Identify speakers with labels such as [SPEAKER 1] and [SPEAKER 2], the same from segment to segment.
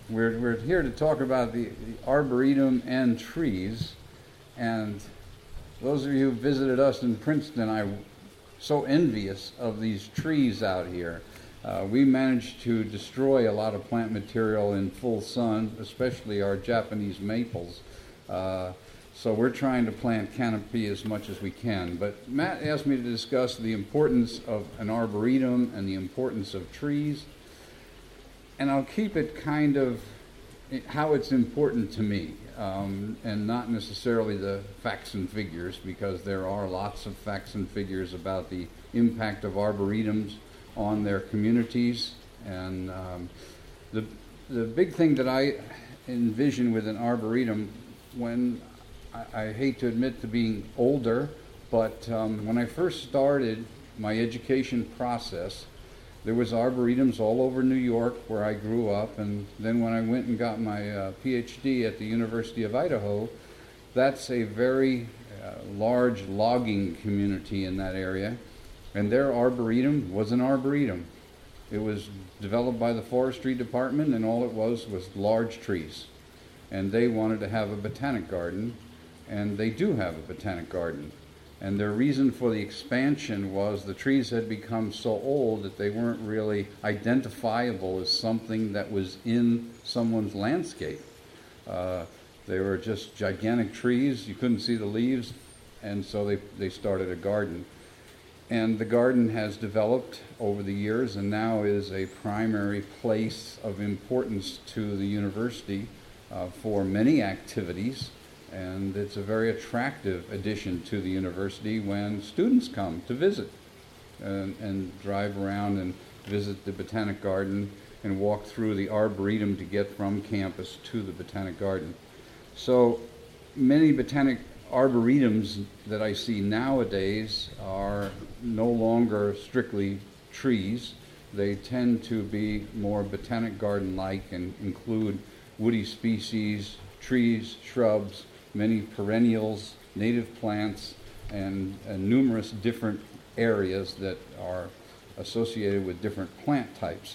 [SPEAKER 1] We're here to talk about the Arboretum and trees. And those of you who visited us in Princeton, I'm so envious of these trees out here. We managed to destroy a lot of plant material in full sun, especially our Japanese maples. So we're trying to plant canopy as much as we can. But Matt asked me to discuss the importance of an arboretum and the importance of trees. And I'll keep it kind of how it's important to me, and not necessarily the facts and figures, because there are lots of facts and figures about the impact of arboretums on their communities. And the big thing that I envision with an arboretum, when I hate to admit to being older, but when I first started my education process, there was arboretums all over New York where I grew up, and then when I went and got my PhD at the University of Idaho, that's a very large logging community in that area, and their arboretum was an arboretum. It was developed by the forestry department, and all it was large trees. And they wanted to have a botanic garden, and they do have a botanic garden. And their reason for the expansion was the trees had become so old that they weren't really identifiable as something that was in someone's landscape. They were just gigantic trees. You couldn't see the leaves, and so they started a garden. And the garden has developed over the years and now is a primary place of importance to the university for many activities. And it's a very attractive addition to the university when students come to visit and drive around and visit the Botanic Garden and walk through the Arboretum to get from campus to the Botanic Garden. So many botanic arboretums that I see nowadays are no longer strictly trees. They tend to be more Botanic Garden-like and include woody species, trees, shrubs, many perennials, native plants, and numerous different areas that are associated with different plant types.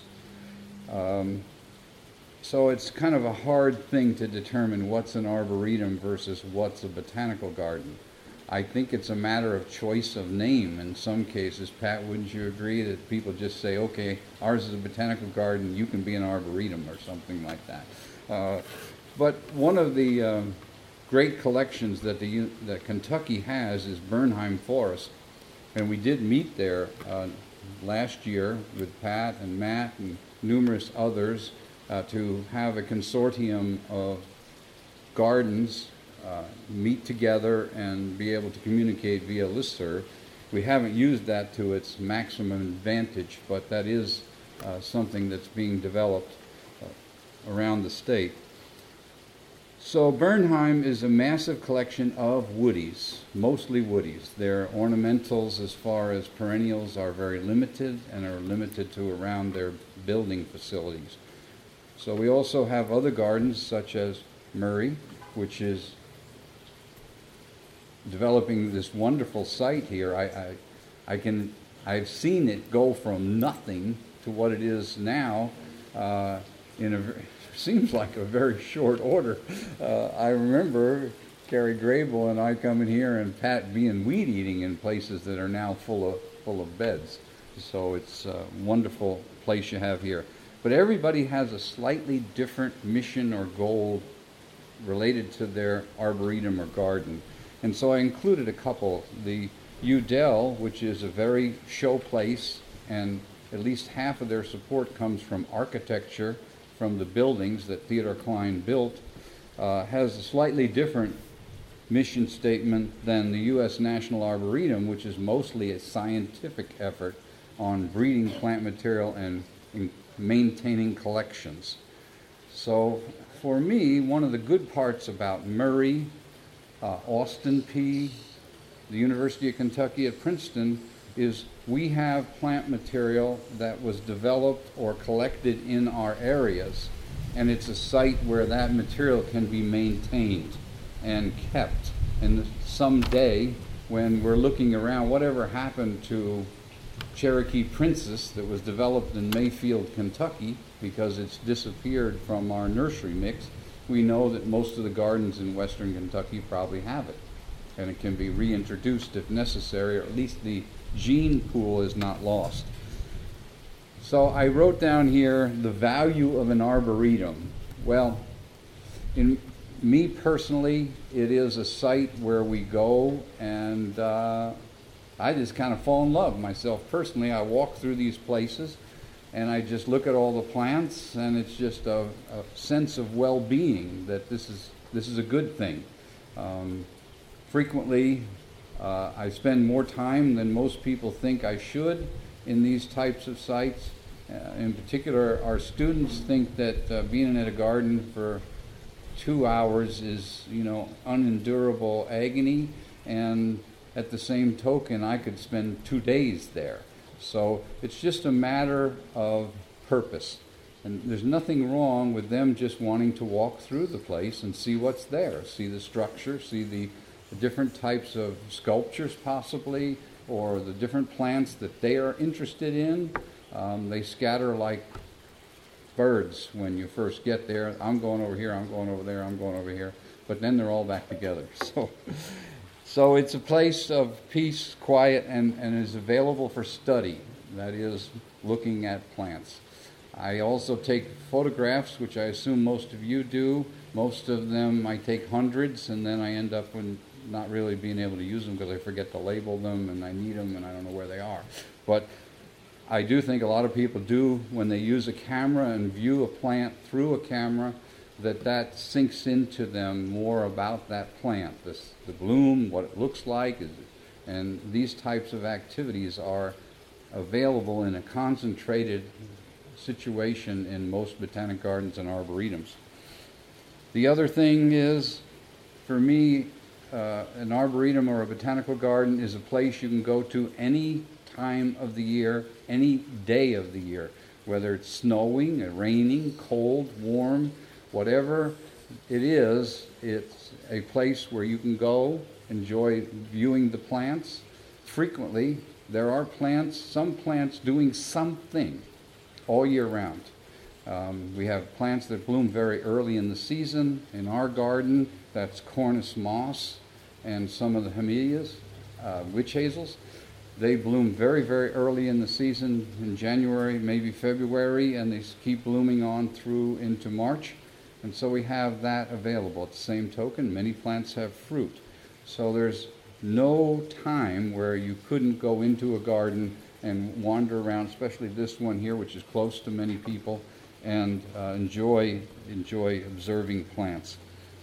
[SPEAKER 1] So it's kind of a hard thing to determine what's an arboretum versus what's a botanical garden. I think it's a matter of choice of name in some cases. Pat, wouldn't you agree that people just say, okay, ours is a botanical garden, you can be an arboretum or something like that. But one of the great collections that that Kentucky has is Bernheim Forest, and we did meet there last year with Pat and Matt and numerous others to have a consortium of gardens meet together and be able to communicate via listserv. We haven't used that to its maximum advantage, but that is something that's being developed around the state. So Bernheim is a massive collection of woodies, mostly woodies. Their ornamentals as far as perennials are very limited and are limited to around their building facilities. So we also have other gardens such as Murray, which is developing this wonderful site here. I've seen it go from nothing to what it is now seems like a very short order. I remember Carrie Grable and I coming here and Pat being weed eating in places that are now full of beds. So it's a wonderful place you have here. But everybody has a slightly different mission or goal related to their arboretum or garden. And so I included a couple. The Udell, which is a very show place, and at least half of their support comes from architecture, from the buildings that Theodore Klein built, has a slightly different mission statement than the U.S. National Arboretum, which is mostly a scientific effort on breeding plant material and maintaining collections. So for me, one of the good parts about Murray, Austin Peay, the University of Kentucky at Princeton, is we have plant material that was developed or collected in our areas, and it's a site where that material can be maintained and kept. And someday, when we're looking around, whatever happened to Cherokee Princess that was developed in Mayfield, Kentucky, because it's disappeared from our nursery mix. We know that most of the gardens in western Kentucky probably have it, and it can be reintroduced if necessary, or at least the gene pool is not lost. So I wrote down here the value of an arboretum. Well, in me personally, it is a site where we go, and I just kind of fall in love myself personally. I walk through these places and I just look at all the plants, and it's just a sense of well-being that this is a good thing. Frequently, I spend more time than most people think I should in these types of sites. In particular, our students think that being in a garden for 2 hours is, unendurable agony, and at the same token, I could spend 2 days there. So it's just a matter of purpose. And there's nothing wrong with them just wanting to walk through the place and see what's there, see the structure, see the different types of sculptures possibly, or the different plants that they are interested in. They scatter like birds when you first get there. I'm going over here, I'm going over there, I'm going over here. But then they're all back together. So it's a place of peace, quiet, and is available for study. That is, looking at plants. I also take photographs, which I assume most of you do. Most of them I take hundreds, and then I end up with not really being able to use them because I forget to label them, and I need them, and I don't know where they are. But I do think a lot of people do, when they use a camera and view a plant through a camera, that sinks into them more about that plant, the bloom, what it looks like, and these types of activities are available in a concentrated situation in most botanic gardens and arboretums. The other thing is, for me, an arboretum or a botanical garden is a place you can go to any time of the year, any day of the year, whether it's snowing, or raining, cold, warm, whatever it is. It's a place where you can go, enjoy viewing the plants. Frequently, there are some plants doing something all year round. We have plants that bloom very early in the season. In our garden, that's Cornus moss and some of the Hamellias, witch hazels. They bloom very, very early in the season, in January, maybe February, and they keep blooming on through into March. And so we have that available. At the same token, many plants have fruit. So there's no time where you couldn't go into a garden and wander around, especially this one here, which is close to many people, and enjoy observing plants.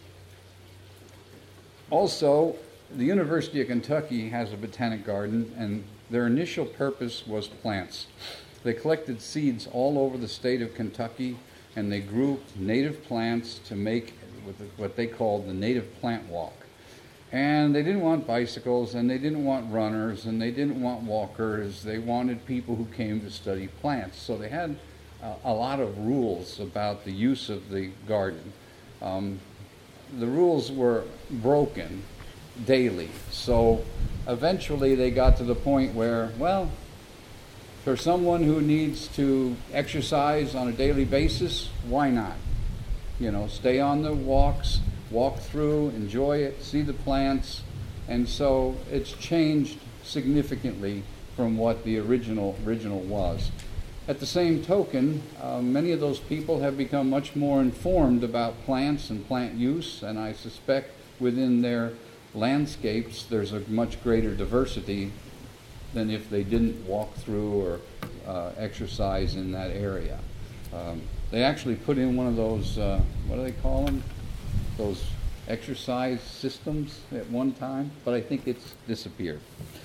[SPEAKER 1] Also, the University of Kentucky has a botanic garden, and their initial purpose was plants. They collected seeds all over the state of Kentucky, and they grew native plants to make what they called the native plant walk. And they didn't want bicycles, and they didn't want runners, and they didn't want walkers. They wanted people who came to study plants. So they had a lot of rules about the use of the garden. The rules were broken daily. So eventually they got to the point where, well, for someone who needs to exercise on a daily basis, why not? Stay on the walks, walk through, enjoy it, see the plants. And so it's changed significantly from what the original was. At the same token, many of those people have become much more informed about plants and plant use, and I suspect within their landscapes there's a much greater diversity than if they didn't walk through or exercise in that area. They actually put in one of those, what do they call them? Those exercise systems at one time, but I think it's disappeared.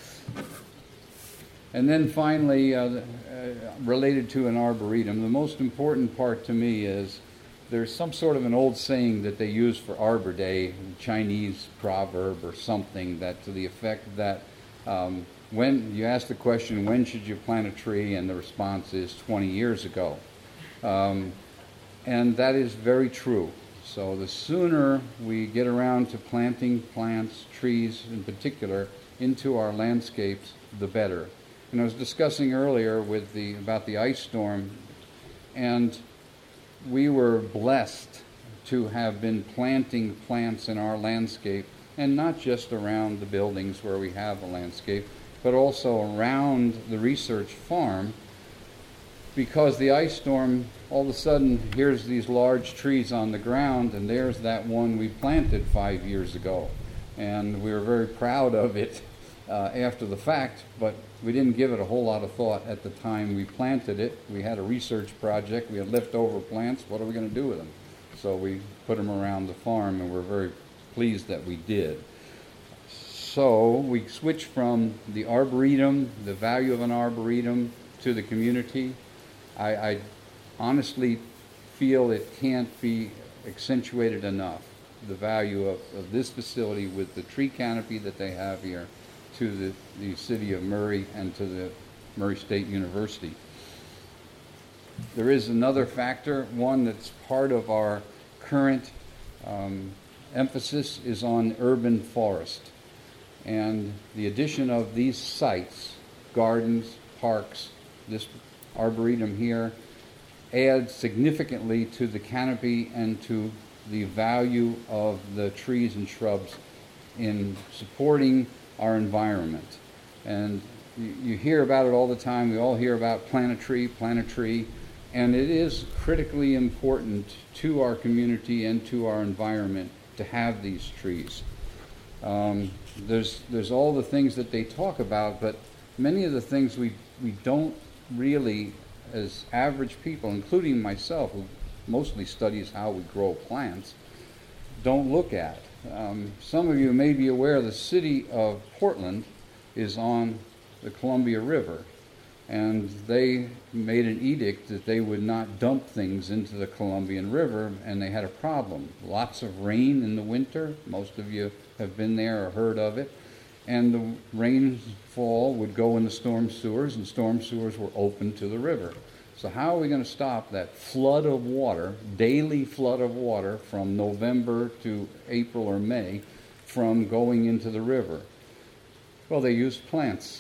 [SPEAKER 1] And then finally, related to an arboretum, the most important part to me is there's some sort of an old saying that they use for Arbor Day, a Chinese proverb or something, that to the effect that when you ask the question, when should you plant a tree, and the response is 20 years ago. And that is very true. So the sooner we get around to planting plants, trees in particular, into our landscapes, the better. And I was discussing earlier about the ice storm, and we were blessed to have been planting plants in our landscape, and not just around the buildings where we have a landscape, but also around the research farm, because the ice storm, all of a sudden, here's these large trees on the ground, and there's that one we planted 5 years ago. And we were very proud of it after the fact, but we didn't give it a whole lot of thought at the time we planted it. We had a research project, we had leftover plants, what are we going to do with them? So we put them around the farm, and we're very pleased that we did. So we switched from the arboretum, the value of an arboretum, to the community. I honestly feel it can't be accentuated enough, the value of this facility with the tree canopy that they have here, to the city of Murray and to the Murray State University. There is another factor, one that's part of our current emphasis is on urban forest. And the addition of these sites, gardens, parks, this arboretum here, adds significantly to the canopy and to the value of the trees and shrubs in supporting our environment. And you hear about it all the time. We all hear about plant a tree, and it is critically important to our community and to our environment to have these trees. There's all the things that they talk about, but many of the things we don't really, as average people, including myself, who mostly studies how we grow plants, don't look at. Some of you may be aware the city of Portland is on the Columbia River, and they made an edict that they would not dump things into the Columbian River, and they had a problem. Lots of rain in the winter. Most of you have been there or heard of it. And the rainfall would go in the storm sewers, and storm sewers were open to the river. So how are we going to stop that flood of water, daily flood of water from November to April or May, from going into the river? Well, they used plants.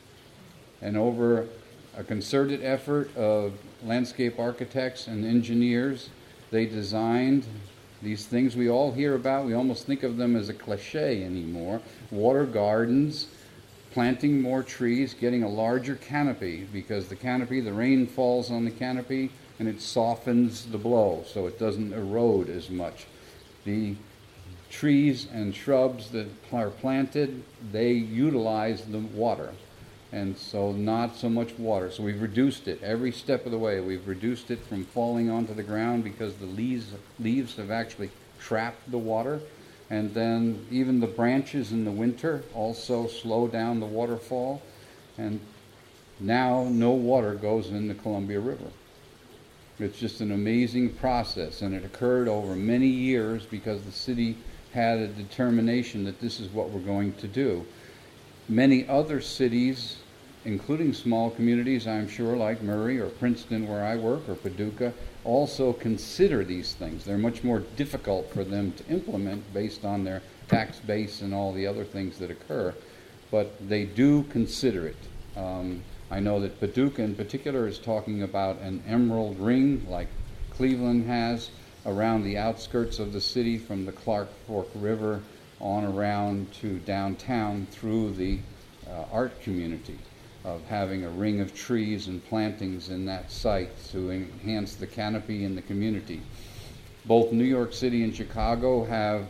[SPEAKER 1] And over a concerted effort of landscape architects and engineers, they designed these things we all hear about. We almost think of them as a cliche anymore. Water gardens, planting more trees, getting a larger canopy, because the canopy, the rain falls on the canopy and it softens the blow so it doesn't erode as much. The trees and shrubs that are planted, they utilize the water, and so not so much water. So we've reduced it every step of the way. We've reduced it from falling onto the ground because the leaves have actually trapped the water. And then even the branches in the winter also slow down the waterfall. And now no water goes in the Columbia River. It's just an amazing process, and it occurred over many years because the city had a determination that this is what we're going to do. Many other cities, including small communities, I'm sure, like Murray or Princeton where I work, or Paducah, also consider these things. They're much more difficult for them to implement based on their tax base and all the other things that occur, but they do consider it. I know that Paducah in particular is talking about an emerald ring like Cleveland has around the outskirts of the city from the Clark Fork River on around to downtown through the art community, of having a ring of trees and plantings in that site to enhance the canopy in the community. Both New York City and Chicago have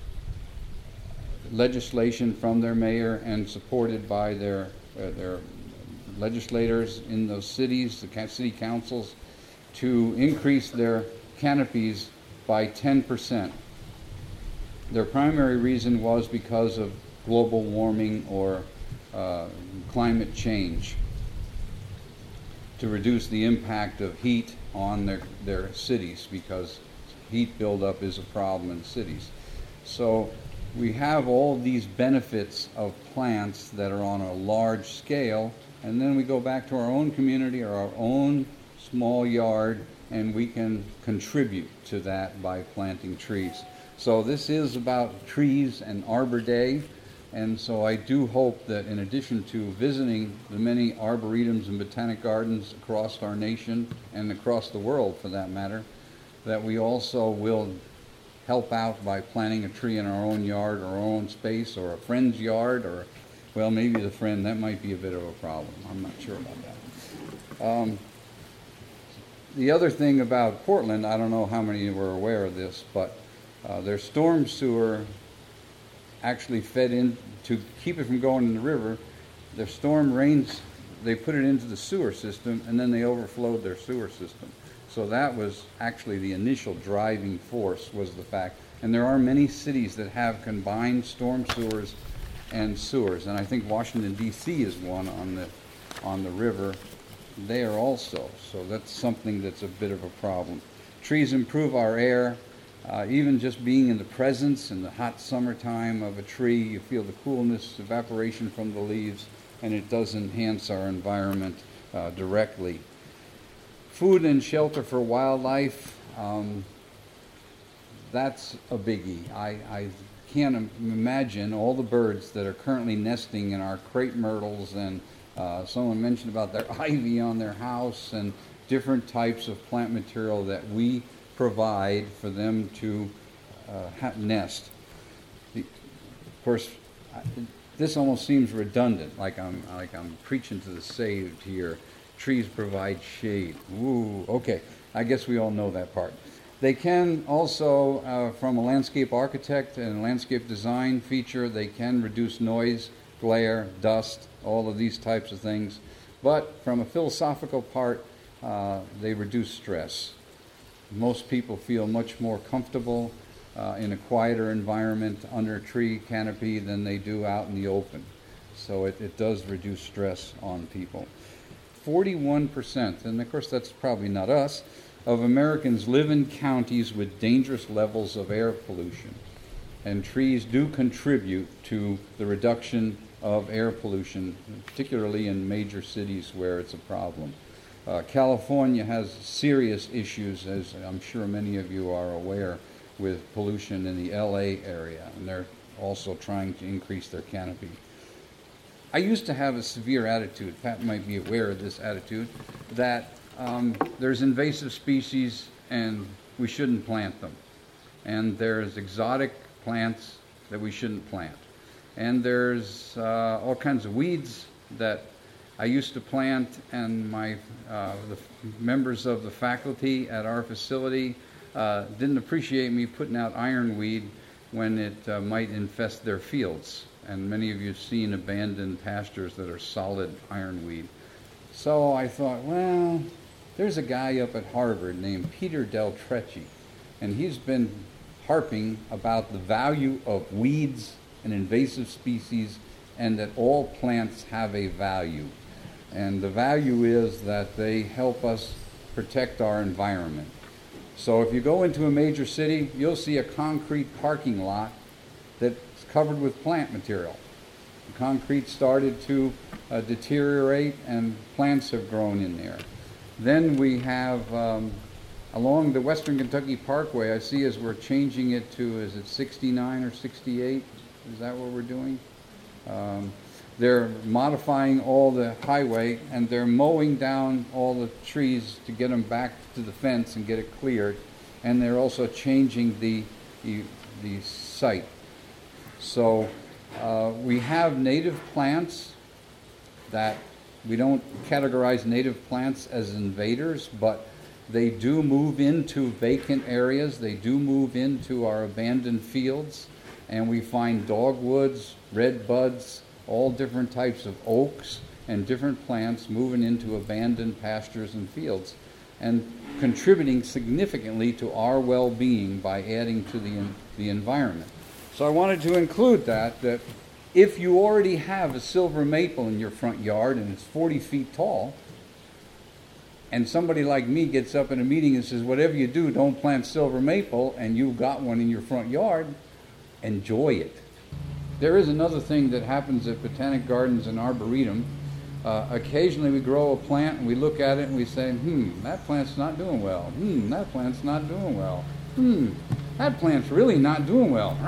[SPEAKER 1] legislation from their mayor and supported by their legislators in those cities, the city councils, to increase their canopies by 10%. Their primary reason was because of global warming or climate change, to reduce the impact of heat on their cities, because heat buildup is a problem in cities. So we have all these benefits of plants that are on a large scale, and then we go back to our own community or our own small yard, and we can contribute to that by planting trees. So this is about trees and Arbor Day. And so I do hope that in addition to visiting the many arboretums and botanic gardens across our nation and across the world for that matter, that we also will help out by planting a tree in our own yard or our own space or a friend's yard, or, well, maybe the friend, that might be a bit of a problem. I'm not sure about that. The other thing about Portland, I don't know how many were aware of this, but their storm sewer actually fed in, to keep it from going in the river, their storm rains, they put it into the sewer system, and then they overflowed their sewer system. So that was actually the initial driving force, was the fact. And there are many cities that have combined storm sewers and sewers, and I think Washington, D.C. is one on the river there also. So that's something that's a bit of a problem. Trees improve our air. Even just being in the presence in the hot summertime of a tree, you feel the coolness, evaporation from the leaves, and it does enhance our environment directly. Food and shelter for wildlife, that's a biggie. I can't imagine all the birds that are currently nesting in our crepe myrtles, and someone mentioned about their ivy on their house and different types of plant material that we provide for them to nest. Of course, this almost seems redundant, like I'm preaching to the saved here. Trees provide shade. Ooh, okay. I guess we all know that part. They can also, from a landscape architect and landscape design feature, they can reduce noise, glare, dust, all of these types of things. But from a philosophical part, they reduce stress. Most people feel much more comfortable in a quieter environment under a tree canopy than they do out in the open. So it does reduce stress on people. 41%, and of course that's probably not us, of Americans live in counties with dangerous levels of air pollution. And trees do contribute to the reduction of air pollution, particularly in major cities where it's a problem. California has serious issues, as I'm sure many of you are aware, with pollution in the LA area, and they're also trying to increase their canopy. I used to have a severe attitude, Pat might be aware of this attitude, that there's invasive species and we shouldn't plant them. And there's exotic plants that we shouldn't plant. And there's all kinds of weeds that I used to plant, and the members of the faculty at our facility didn't appreciate me putting out ironweed when it might infest their fields. And many of you have seen abandoned pastures that are solid ironweed. So I thought, well, there's a guy up at Harvard named Peter Del Trecce, and he's been harping about the value of weeds and invasive species, and that all plants have a value. And the value is that they help us protect our environment. So if you go into a major city, you'll see a concrete parking lot that's covered with plant material. The concrete started to deteriorate, and plants have grown in there. Then we have, along the Western Kentucky Parkway, I see as we're changing it to, is it 69 or 68? Is that what we're doing? They're modifying all the highway, and they're mowing down all the trees to get them back to the fence and get it cleared. And they're also changing the site. So we have native plants that we don't categorize native plants as invaders, but they do move into vacant areas. They do move into our abandoned fields, and we find dogwoods, red buds, all different types of oaks and different plants moving into abandoned pastures and fields and contributing significantly to our well-being by adding to the environment. So I wanted to include that if you already have a silver maple in your front yard and it's 40 feet tall, and somebody like me gets up in a meeting and says, whatever you do, don't plant silver maple, and you've got one in your front yard, enjoy it. There is another thing that happens at Botanic Gardens and Arboretum. Occasionally we grow a plant and we look at it and we say, that plant's not doing well. That plant's not doing well. That plant's really not doing well.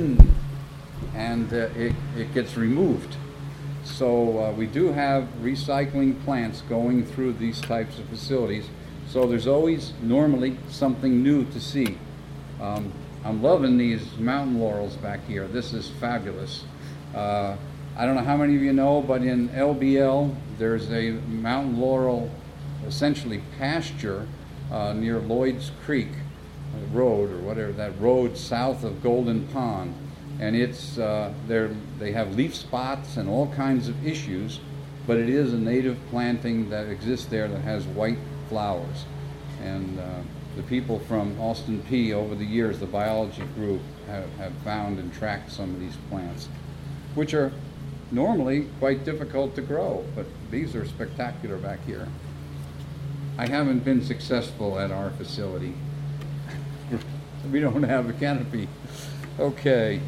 [SPEAKER 1] And it gets removed. So we do have recycling plants going through these types of facilities, So there's always normally something new to see. I'm loving these mountain laurels back here. This is fabulous. I don't know how many of you know, but in LBL there's a mountain laurel, essentially pasture, near Lloyd's Creek Road, or whatever, that road south of Golden Pond. And it's they have leaf spots and all kinds of issues, but it is a native planting that exists there that has white flowers. And the people from Austin Peay over the years, the biology group, have found and tracked some of these plants, which are normally quite difficult to grow, but these are spectacular back here. I haven't been successful at our facility. We don't have a canopy. Okay.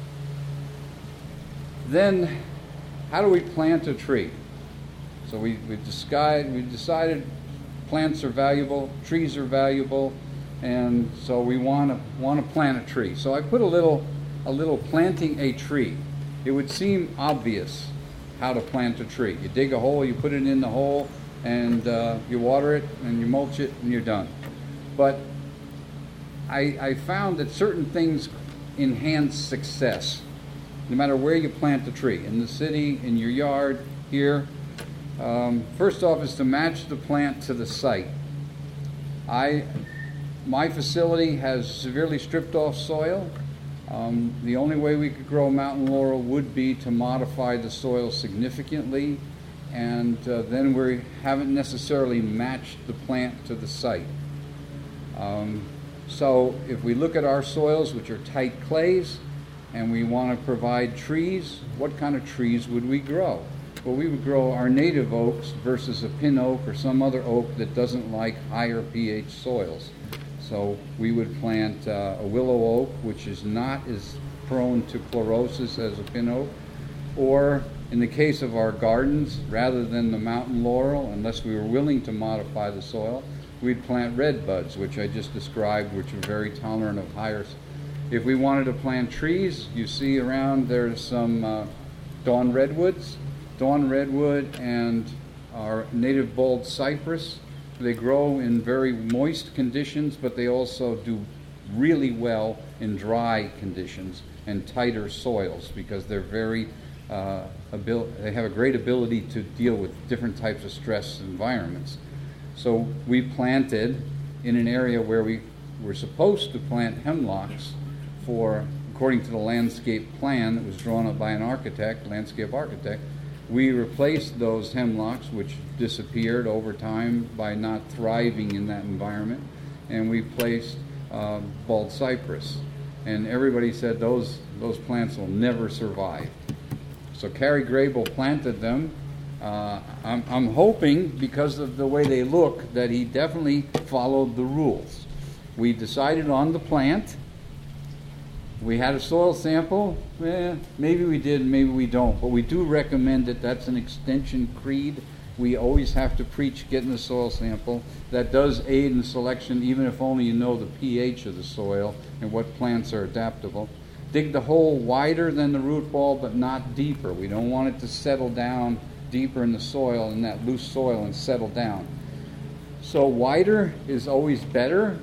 [SPEAKER 1] Then, how do we plant a tree? So we decided plants are valuable, trees are valuable, and so we want to plant a tree. So I put a little planting a tree. It would seem obvious how to plant a tree. You dig a hole, you put it in the hole, and you water it, and you mulch it, and you're done. But I found that certain things enhance success, no matter where you plant the tree, in the city, in your yard, here. First off is to match the plant to the site. My facility has severely stripped off soil. The only way we could grow mountain laurel would be to modify the soil significantly, and then we haven't necessarily matched the plant to the site. So if we look at our soils, which are tight clays, and we want to provide trees, what kind of trees would we grow? Well, we would grow our native oaks versus a pin oak or some other oak that doesn't like higher pH soils. So we would plant a willow oak, which is not as prone to chlorosis as a pin oak, or in the case of our gardens, rather than the mountain laurel, unless we were willing to modify the soil, we'd plant red buds, which I just described, which are very tolerant of higher. If we wanted to plant trees, you see around there's some dawn redwoods. Dawn redwood and our native bald cypress. They grow in very moist conditions, but they also do really well in dry conditions and tighter soils because they're very they have a great ability to deal with different types of stress environments. So we planted in an area where we were supposed to plant hemlocks according to the landscape plan that was drawn up by an architect, landscape architect. We replaced those hemlocks, which disappeared over time by not thriving in that environment, and we placed bald cypress. And everybody said those plants will never survive. So Carrie Grable planted them. I'm hoping, because of the way they look, that he definitely followed the rules. We decided on the plant. We had a soil sample. Maybe we did, maybe we don't. But we do recommend that that's an extension creed. We always have to preach getting the soil sample. That does aid in selection, even if only you know the pH of the soil and what plants are adaptable. Dig the hole wider than the root ball, but not deeper. We don't want it to settle down deeper in the soil, in that loose soil, and settle down. So wider is always better,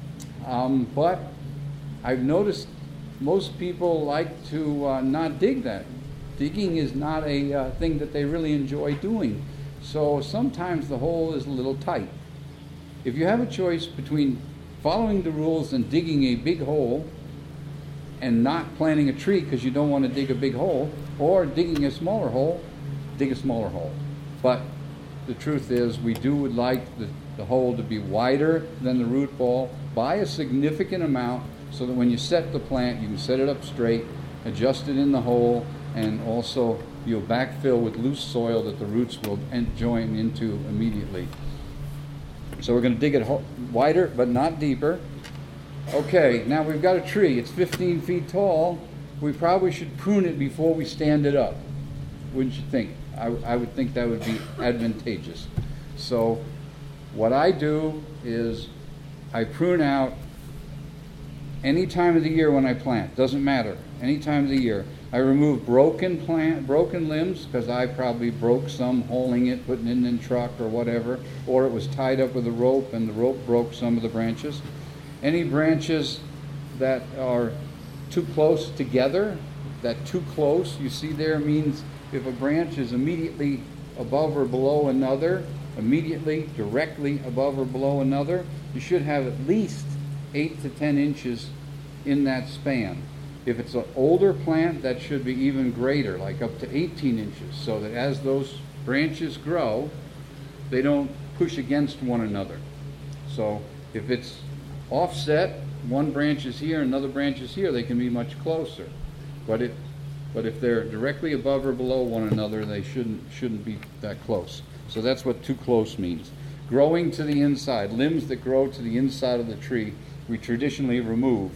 [SPEAKER 1] but I've noticed most people like to not dig that. Digging is not a thing that they really enjoy doing. So sometimes the hole is a little tight. If you have a choice between following the rules and digging a big hole and not planting a tree because you don't want to dig a big hole, or digging a smaller hole, dig a smaller hole. But the truth is we would like the hole to be wider than the root ball by a significant amount, so that when you set the plant, you can set it up straight, adjust it in the hole, and also you'll backfill with loose soil that the roots will join into immediately. So we're going to dig it wider, but not deeper. Okay, now we've got a tree. It's 15 feet tall. We probably should prune it before we stand it up. Wouldn't you think? I would think that would be advantageous. So what I do is I prune out any time of the year when I plant, doesn't matter, any time of the year. I remove broken limbs, because I probably broke some holing it, putting it in the truck or whatever, or it was tied up with a rope and the rope broke some of the branches. Any branches that are too close together, that too close, you see there, means if a branch is immediately above or below another, immediately, directly above or below another, you should have at least 8 to 10 inches in that span. If it's an older plant, that should be even greater, like up to 18 inches, so that as those branches grow, they don't push against one another. So if it's offset, one branch is here, another branch is here, they can be much closer. But if they're directly above or below one another, they shouldn't be that close. So that's what too close means. Growing to the inside, limbs that grow to the inside of the tree, we traditionally remove.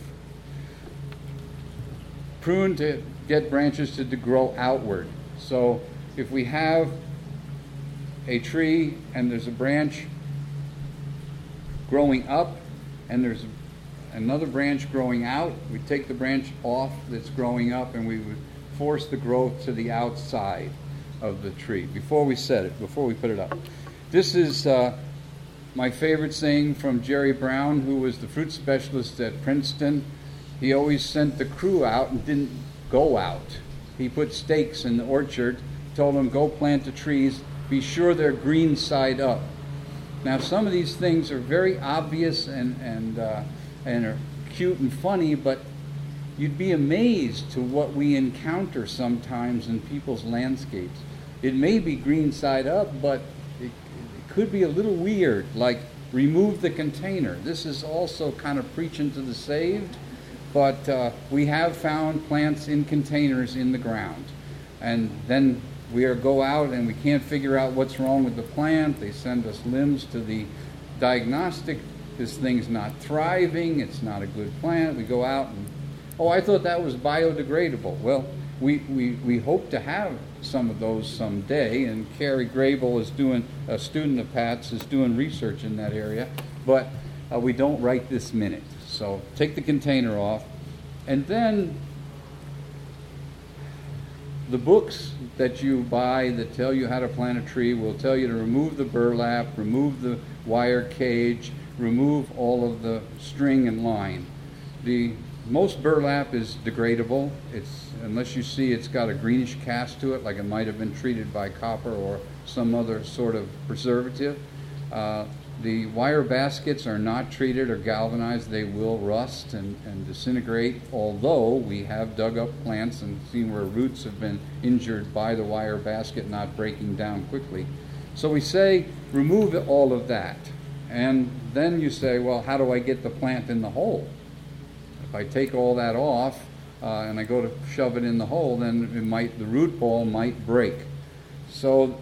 [SPEAKER 1] Prune to get branches to grow outward. So if we have a tree and there's a branch growing up and there's another branch growing out, we take the branch off that's growing up and we would force the growth to the outside of the tree before we set it, before we put it up. This is my favorite saying from Jerry Brown, who was the fruit specialist at Princeton. He always sent the crew out and didn't go out. He put stakes in the orchard, told them, go plant the trees, be sure they're green side up. Now some of these things are very obvious and are cute and funny, but you'd be amazed to what we encounter sometimes in people's landscapes. It may be green side up, but it could be a little weird, like remove the container. This is also kind of preaching to the saved, but we have found plants in containers in the ground. And then we go out and we can't figure out what's wrong with the plant. They send us limbs to the diagnostic. This thing's not thriving, it's not a good plant. We go out and, oh, I thought that was biodegradable. Well, we hope to have some of those someday, and Carrie Grable is doing, a student of Pat's, is doing research in that area, but we don't right this minute. So take the container off, and then the books that you buy that tell you how to plant a tree will tell you to remove the burlap, remove the wire cage, remove all of the string and line. Most burlap is degradable. Unless you see it's got a greenish cast to it, like it might have been treated by copper or some other sort of preservative. The wire baskets are not treated or galvanized. They will rust and disintegrate, although we have dug up plants and seen where roots have been injured by the wire basket not breaking down quickly. So we say remove all of that. And then you say, well, how do I get the plant in the hole? If I take all that off and I go to shove it in the hole, then the root ball might break. So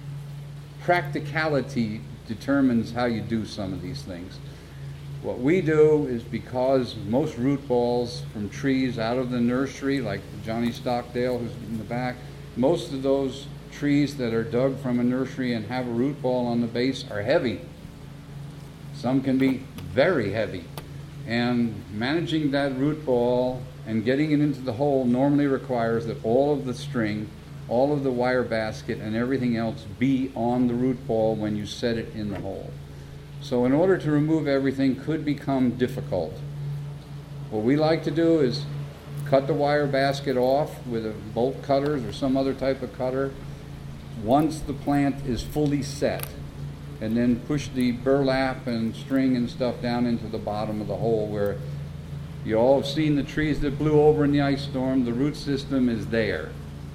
[SPEAKER 1] practicality determines how you do some of these things. What we do is, because most root balls from trees out of the nursery, like Johnny Stockdale who's in the back, most of those trees that are dug from a nursery and have a root ball on the base are heavy. Some can be very heavy. And managing that root ball and getting it into the hole normally requires that all of the string, all of the wire basket, and everything else be on the root ball when you set it in the hole. So in order to remove everything could become difficult. What we like to do is cut the wire basket off with a bolt cutters or some other type of cutter once the plant is fully set, and then push the burlap and string and stuff down into the bottom of the hole, where you all have seen the trees that blew over in the ice storm. The root system is there.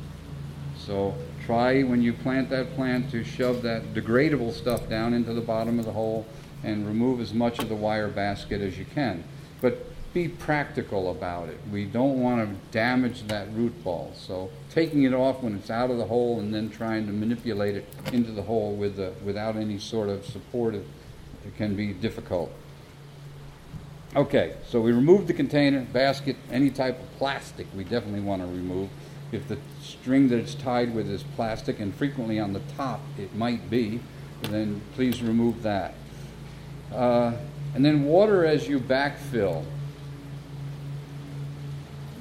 [SPEAKER 1] So try, when you plant that plant, to shove that degradable stuff down into the bottom of the hole and remove as much of the wire basket as you can. But be practical about it. We don't want to damage that root ball. So taking it off when it's out of the hole and then trying to manipulate it into the hole without any sort of support, it can be difficult. Okay, so we removed the container, basket, any type of plastic we definitely want to remove. If the string that it's tied with is plastic, and frequently on the top it might be, then please remove that. And then water as you backfill.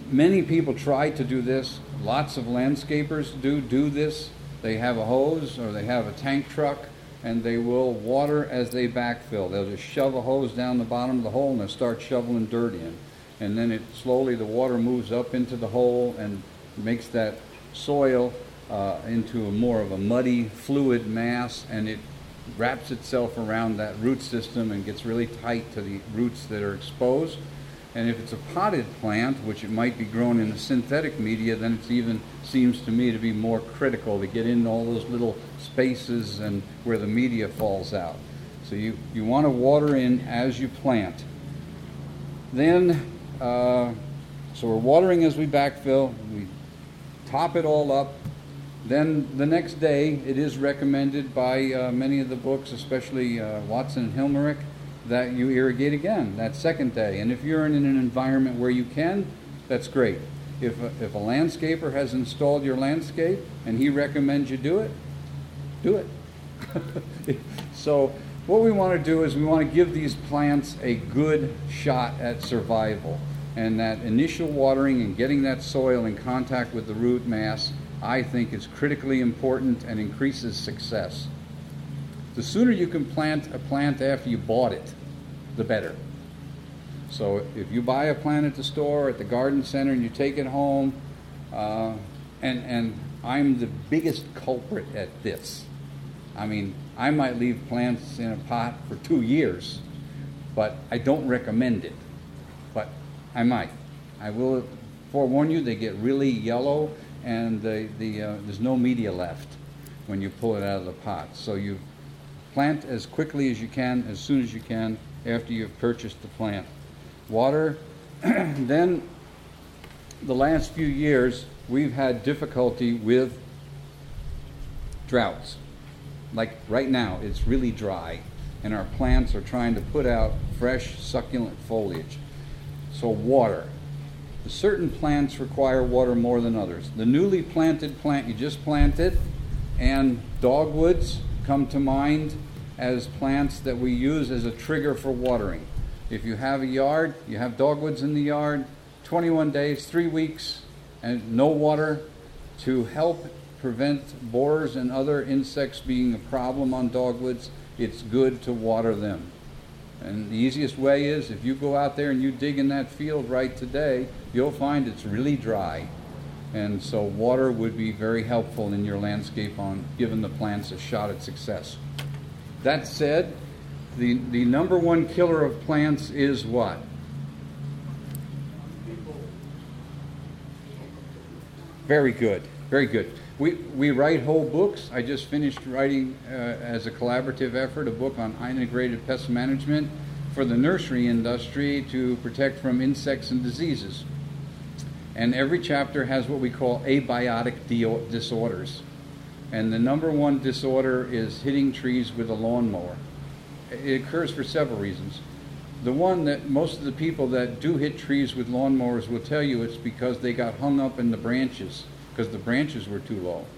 [SPEAKER 1] Many people try to do this. Lots of landscapers do this. They have a hose or they have a tank truck, and they will water as they backfill. They'll just shove a hose down the bottom of the hole and they'll start shoveling dirt in. And then slowly the water moves up into the hole and makes that soil into more of a muddy fluid mass, and it wraps itself around that root system and gets really tight to the roots that are exposed. And if it's a potted plant, which it might be grown in a synthetic media, then it even seems to me to be more critical to get in all those little spaces and where the media falls out. So you want to water in as you plant. Then, so we're watering as we backfill. We top it all up. Then the next day, it is recommended by many of the books, especially Watson and Hilmerick, that you irrigate again that second day. And if you're in an environment where you can, that's great. If a landscaper has installed your landscape and he recommends you do it, do it. So what we want to do is we want to give these plants a good shot at survival. And that initial watering and getting that soil in contact with the root mass, I think, is critically important and increases success. The sooner you can plant a plant after you bought it, the better. So if you buy a plant at the store, at the garden center, and you take it home, and I'm the biggest culprit at this. I mean, I might leave plants in a pot for 2 years, but I don't recommend it. But I might. I will forewarn you, they get really yellow, and there's no media left when you pull it out of the pot. So you plant as quickly as you can, as soon as you can, after you've purchased the plant. Water. Then the last few years, we've had difficulty with droughts. Like right now, it's really dry, and our plants are trying to put out fresh, succulent foliage. So water. Certain plants require water more than others. The newly planted plant you just planted and dogwoods come to mind as plants that we use as a trigger for watering. If you have a yard, you have dogwoods in the yard, 21 days, 3 weeks, and no water to help prevent borers and other insects being a problem on dogwoods, it's good to water them. And the easiest way is if you go out there and you dig in that field right today, you'll find it's really dry. And so water would be very helpful in your landscape on giving the plants a shot at success. That said, the number one killer of plants is what? Very good, very good. We write whole books. I just finished writing, as a collaborative effort, a book on integrated pest management for the nursery industry to protect from insects and diseases. And every chapter has what we call abiotic disorders. And the number one disorder is hitting trees with a lawnmower. It occurs for several reasons. The one that most of the people that do hit trees with lawnmowers will tell you it's because they got hung up in the branches, because the branches were too low.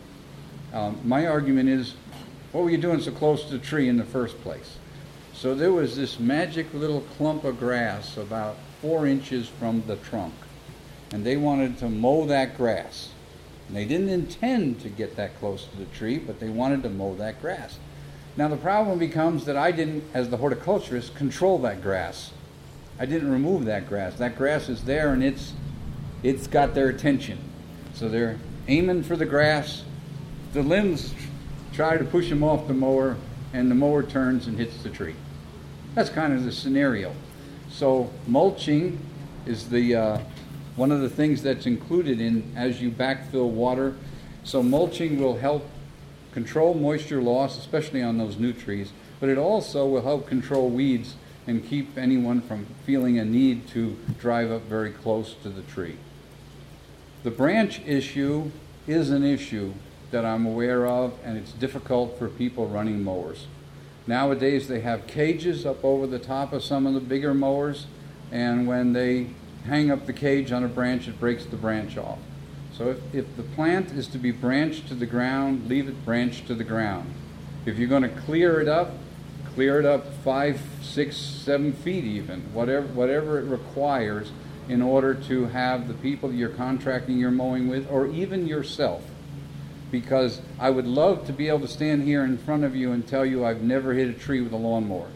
[SPEAKER 1] My argument is, what were you doing so close to the tree in the first place? So there was this magic little clump of grass about 4 inches from the trunk, and they wanted to mow that grass. And they didn't intend to get that close to the tree, but they wanted to mow that grass. Now the problem becomes that I didn't, as the horticulturist, control that grass. I didn't remove that grass. That grass is there, and it's got their attention. So they're aiming for the grass. The limbs try to push them off the mower, and the mower turns and hits the tree. That's kind of the scenario. So mulching is the one of the things that's included in as you backfill water. So mulching will help control moisture loss, especially on those new trees, but it also will help control weeds and keep anyone from feeling a need to drive up very close to the tree. The branch issue is an issue that I'm aware of, and it's difficult for people running mowers. Nowadays they have cages up over the top of some of the bigger mowers, and when they hang up the cage on a branch, it breaks the branch off. So if the plant is to be branched to the ground, leave it branched to the ground. If you're going to clear it up 5, 6, 7 feet even, whatever it requires, in order to have the people you're contracting your mowing with, or even yourself. Because I would love to be able to stand here in front of you and tell you I've never hit a tree with a lawnmower.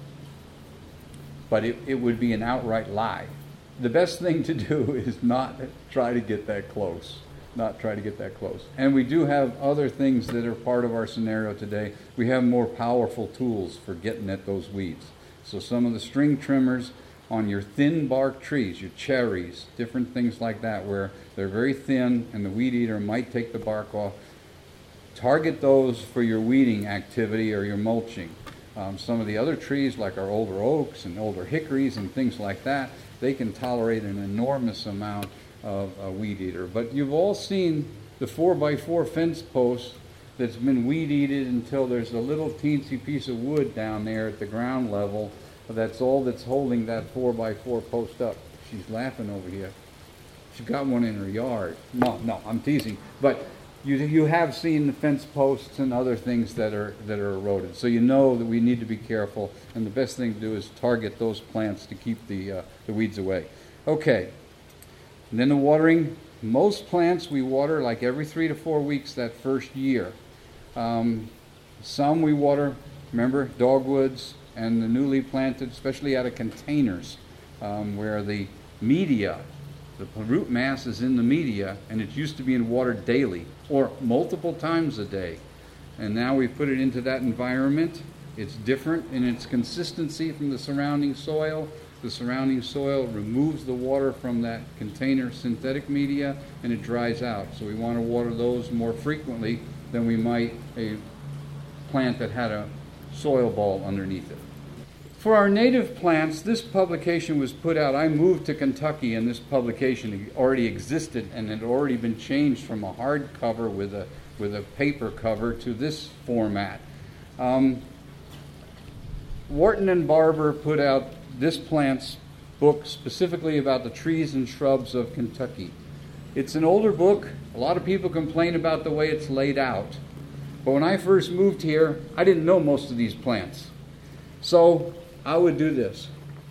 [SPEAKER 1] But it would be an outright lie. The best thing to do is not try to get that close. Not try to get that close. And we do have other things that are part of our scenario today. We have more powerful tools for getting at those weeds. So some of the string trimmers on your thin bark trees, your cherries, different things like that, where they're very thin and the weed eater might take the bark off, target those for your weeding activity or your mulching. Some of the other trees, like our older oaks and older hickories and things like that, they can tolerate an enormous amount of weed eater. But you've all seen the 4x4 fence post that's been weed eated until there's a little teensy piece of wood down there at the ground level. That's all that's holding that 4x4 post up. She's laughing over here. She got one in her yard. No, I'm teasing. But you have seen the fence posts and other things that are eroded. So you know that we need to be careful, and the best thing to do is target those plants to keep the weeds away. Okay. And then the watering. Most plants we water like every 3 to 4 weeks that first year. Some we water, remember, dogwoods and the newly planted, especially out of containers, where the media, the root mass is in the media, and it used to be in water daily or multiple times a day. And now we've put it into that environment. It's different in its consistency from the surrounding soil. The surrounding soil removes the water from that container synthetic media, and it dries out. So we want to water those more frequently than we might a plant that had a soil ball underneath it. For our native plants, this publication was put out. I moved to Kentucky, and this publication already existed and had already been changed from a hardcover with a paper cover to this format. Wharton and Barber put out this plant's book specifically about the trees and shrubs of Kentucky. It's an older book. A lot of people complain about the way it's laid out. But when I first moved here, I didn't know most of these plants. So I would do this.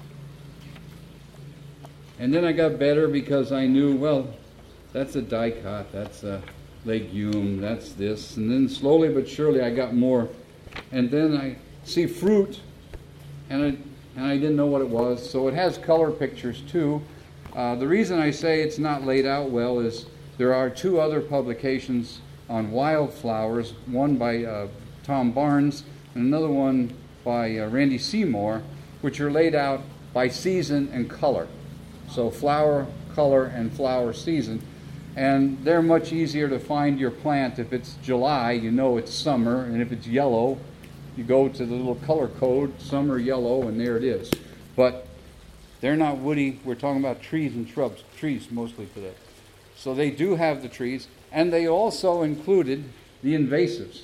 [SPEAKER 1] And then I got better because I knew, well, that's a dicot, that's a legume, that's this. And then slowly but surely I got more. And then I see fruit, and I didn't know what it was. So it has color pictures too. The reason I say it's not laid out well is there are 2 other publications on wildflowers, one by Tom Barnes and another one by Randy Seymour, which are laid out by season and color. So flower, color, and flower season. And they're much easier to find your plant. If it's July, you know it's summer, and if it's yellow, you go to the little color code, summer yellow, and there it is. But they're not woody. We're talking about trees and shrubs, trees mostly today. So they do have the trees, and they also included the invasives.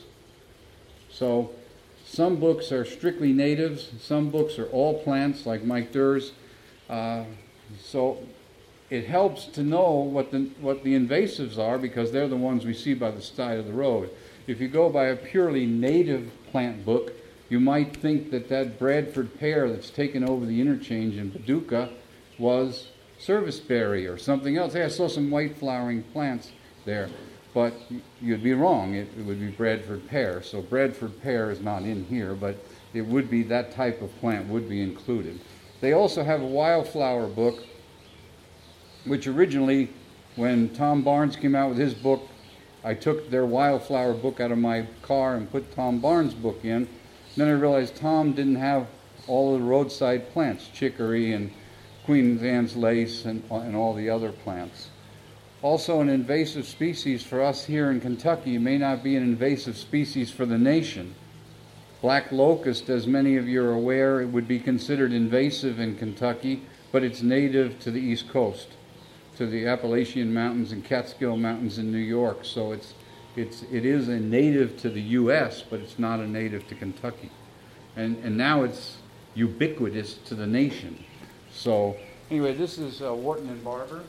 [SPEAKER 1] So some books are strictly natives, some books are all plants, like Mike Durr's. So it helps to know what the invasives are, because they're the ones we see by the side of the road. If you go by a purely native plant book, you might think that Bradford pear that's taken over the interchange in Paducah was serviceberry or something else. Hey, I saw some white flowering plants there, but you'd be wrong. It would be Bradford pear. So Bradford pear is not in here, but it would be that type of plant would be included. They also have a wildflower book, which originally, when Tom Barnes came out with his book, I took their wildflower book out of my car and put Tom Barnes' book in. Then I realized Tom didn't have all of the roadside plants, chicory and Queen Anne's lace and all the other plants. Also, an invasive species for us here in Kentucky may not be an invasive species for the nation. Black locust, as many of you are aware, it would be considered invasive in Kentucky, but it's native to the East Coast, to the Appalachian Mountains and Catskill Mountains in New York. So it is a native to the U.S., but it's not a native to Kentucky. And now it's ubiquitous to the nation. So anyway, this is Wharton and Barber.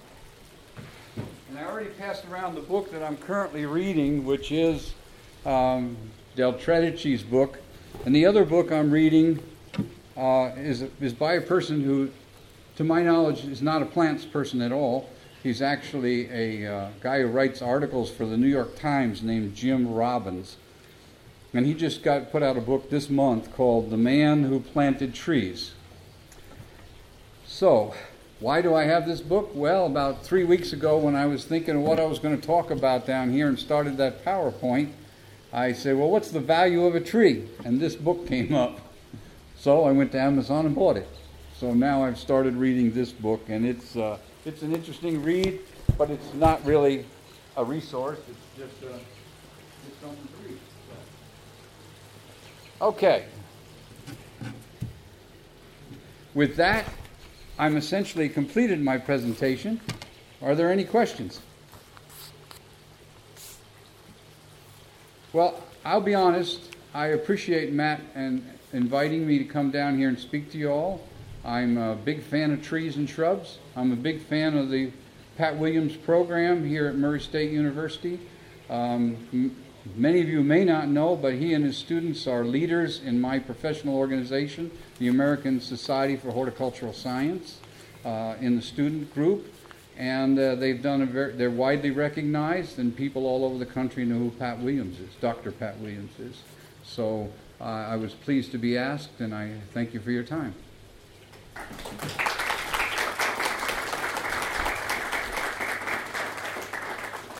[SPEAKER 1] And I already passed around the book that I'm currently reading, which is Del Tradice's book. And the other book I'm reading is by a person who to my knowledge, is not a plants person at all. He's actually a guy who writes articles for the New York Times named Jim Robbins. And he just put out a book this month called The Man Who Planted Trees. So, why do I have this book? Well, about 3 weeks ago when I was thinking of what I was going to talk about down here and started that PowerPoint, I said, well, what's the value of a tree? And this book came up. So I went to Amazon and bought it. So now I've started reading this book, and it's an interesting read, but it's not really a resource. It's just something to read. Okay. With that, I'm essentially completed my presentation. Are there any questions? Well, I'll be honest, I appreciate Matt and inviting me to come down here and speak to you all. I'm a big fan of trees and shrubs. I'm a big fan of the Pat Williams program here at Murray State University. Many of you may not know, but he and his students are leaders in my professional organization, the American Society for Horticultural Science, in the student group. And they're widely recognized, and people all over the country know who Pat Williams is, Dr. Pat Williams is. So I was pleased to be asked, and I thank you for your time.